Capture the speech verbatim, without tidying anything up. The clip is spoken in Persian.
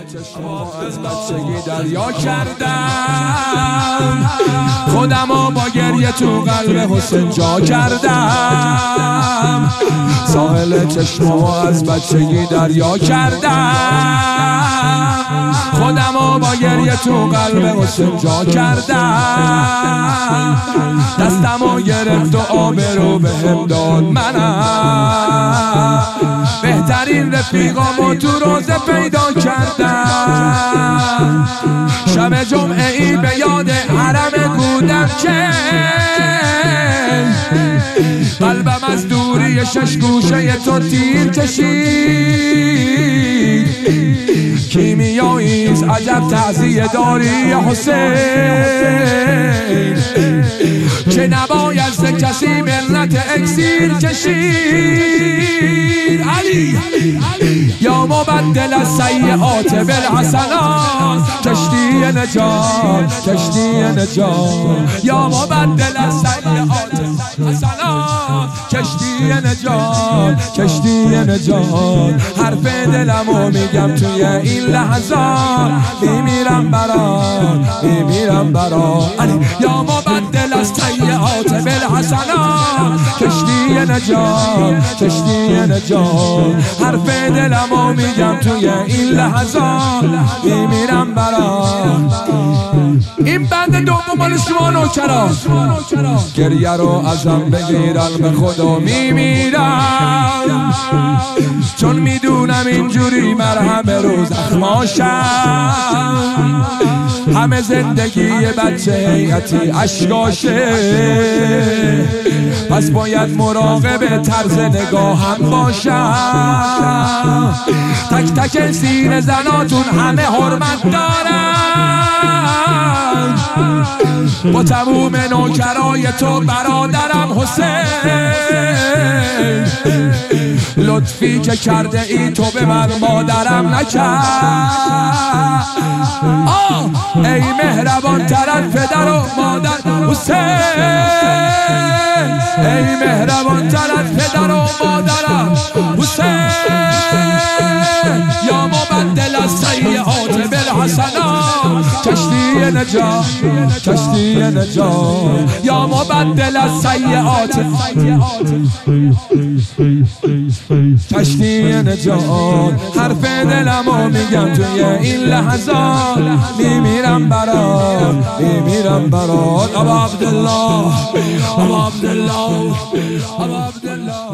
چشمامو از بچگی دریا کردم، خودمو با گریه تو قلب حسین جا کردم، ساحل چشمامو از بچگی دریا کردم، خودمو با گریه تو قلب حسین جا کردم، دستمو گرفت و آب رو بهم داد، منم بهترین رفیقامو تو روزه پیدا کردم، شب جمعه ای به یاد حرم بودم که قلبم از دوری شش گوشه تو تیر کشید، کیمیاییست عجب تعزیه داری حسین که نباید ز کسی منت اکسیر کشید. علی یا مبدل السیئات بالحسنات، کشتی نجات کشتی نجات، یا مبدل السیئات حسنات، کشتی نجات کشتی نجات، حرف دلمو میگم توی این لحظات، میمیرم برات میمیرم برات. یا مبدل السیئات بالحسنات، کشتی نجات کشتی نجات، حرف دلمو میگم توی این لحظات، میمیرم برات. این بند دوم مال شما نوکران، گریه رو ازم بگیرن به خدا میمیرم، چون میدونم اینجوری مرهم رو زخماشم، همه زندگی بچه حیاتی اشکاشه، پس باید مراقب طرز نگاهم باشم، تک تک سینه زناتون همه حرمت دارن، با تموم نوکرای تو برادرم حسین، لطفی که کرده ای تو به من مادرم نکرد، آه ای مهربان تر از پدر و مادر حسین، ای مهربان تر از پدر و مادرم حسین، یا مبدل السیئات بالحسنات، کشتی نجات کشتی نجات، یا مبدل السیئات کشتی نجات، حرف دلمو میگم توی این لحظات، میمیرم برات میمیرم برات. ابا عبدالله ابا عبدالله ابا عبدالله